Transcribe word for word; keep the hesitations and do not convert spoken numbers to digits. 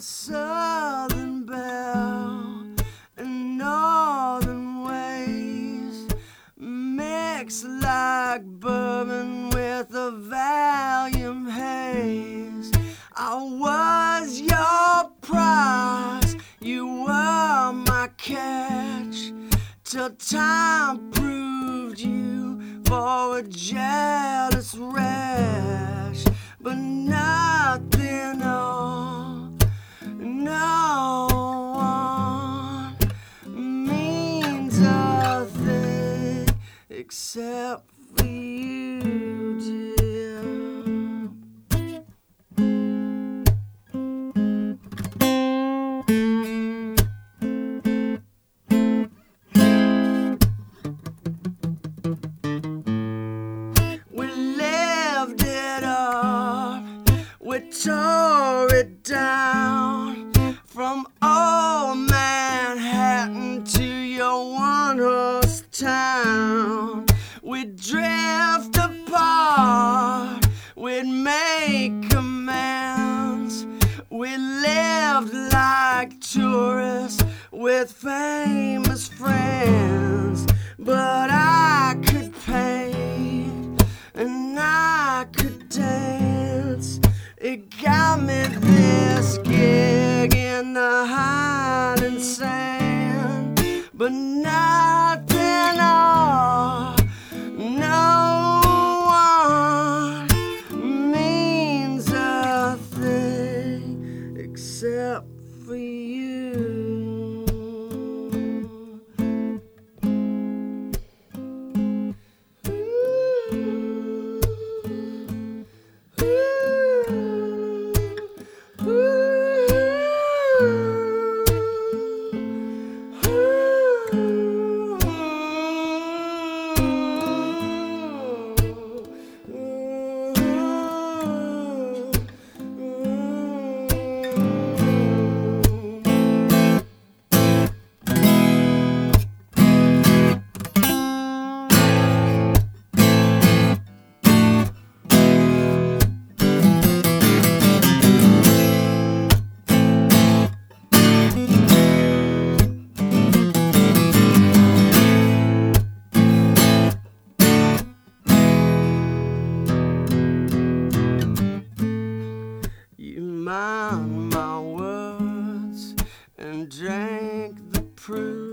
Southern belle and northern ways, mixed like bourbon with a Valium haze. I was your prize, you were my catch, till time proved you for a jealous wretch. But nothing on no one means a thing except for you, dear. We lived it up, we tore it down, from old Manhattan to your one-horse town. We'd drift apart, we'd make amends. We lived like tourists with famous friends. But I could paint and I could dance. It got me this gig in the hiding sand. But nothing or no one means a thing except for you. You mind my words and drank the proof.